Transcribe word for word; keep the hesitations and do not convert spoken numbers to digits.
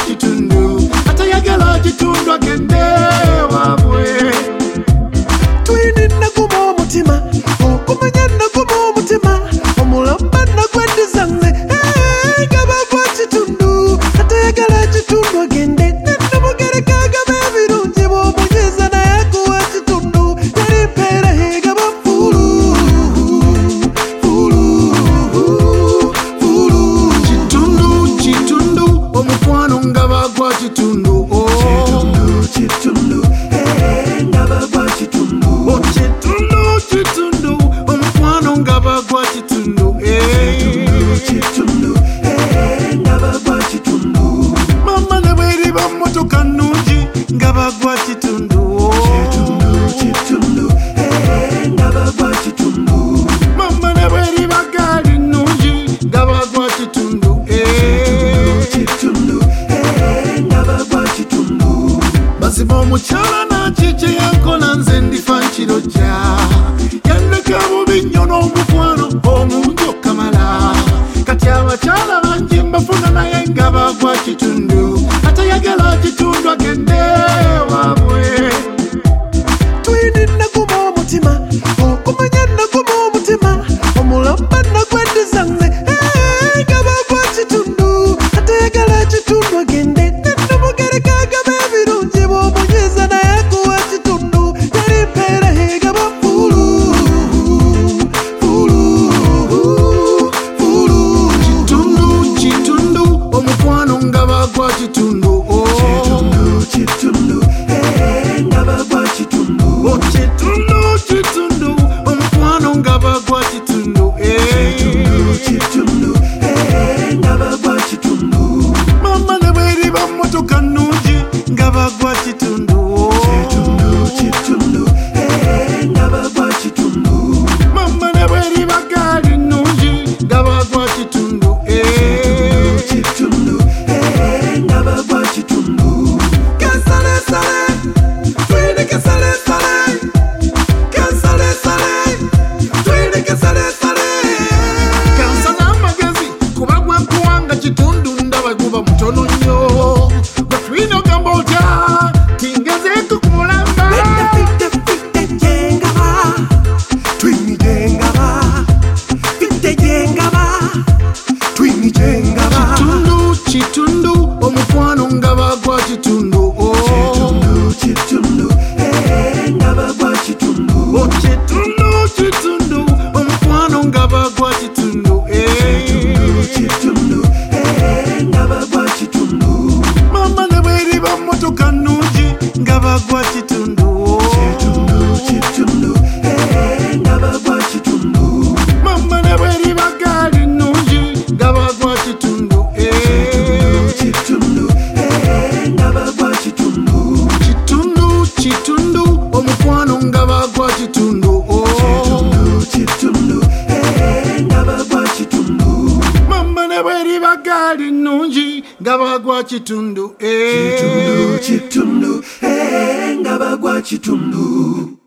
kitundu atayagala kitundu agende wabwe twinina gumo omutima okumanya nagumo omutima omulamba nagwendizange nga bagwa kitundu atayagala kitundu agende nenamugerekaga b'ebirungi bw'omunyiza naye akuwa kitundu teri mpeera hegaba fulu fulu fulu kitundu kitundu omukwano nga bagwa kitundu kitundu kitundu nga bagwa kitundu kitundu kitundu omukwano nga bagwa kitundu kitundu nga bagwa kitundu mama ne bweriba mmotoka nnungi nga bagwa kitundu kitundu nga bagwa kitundu mama ne bweriba gaali nnungi nga bagwa kitundu kitundu nga bagwa kitundu mazima omukyala nakikye yankola nze ndifa nkirojja yandeka bubi nnyo n'omukwano omungi okamala kati abakyala bangi mbafuna naye nga bagwa kitundu atayagala kitundu agende wabwe twinina gumo omutima okumanya nagumo omutima omulamba nagwendizange nga bagwa kitundu atayagala kitundu agende nenamugerekaga b'ebirungi bw'omunyiza naye akuwa kitundu teri mpeera hegaba fulu fulu fulu kitundu kitundu omukwano nga bagwa kitundu kitundu nga bagwa kitundu kitundu kitundu omukwano nga bagwa kitundu kitundu nga bagwa kitundu mama ne bweriba mmotoka nnungi nga bagwa kitundu kitundu nga bagwa kitundu mama ne bweriba gaali nnungi nga bagwa kitundu kitundu nga bagwa kitundu kasalesale twine kasalesale kasalesale twine kasalesale kansa n'amagezi kuba gwa kuwanga kitundu ndaba guba mutono nnyo gwe twina ogamba otya tingezeeko ku mulamba kitundu kitundu omukwano nga bagwa kitundu kitundu nga bagwa kitundu kitundu kitundu omukwano nga bagwa kitundu kitundu nga bagwa kitundu mama ne bweriba mmotoka nnungi nga bagwa kitundu kitundu nga bagwa kitundu mama ne bweriba gaali nnungi nga bagwa kitundu kitundu nga bagwa kitundu kitundu kitundu omukwano nga bagwa kitundu kitundu nga bagwa kitundu mama ne bweriba gaali nnungi nga bagwa kitundu kitundu nga bagwa kitundu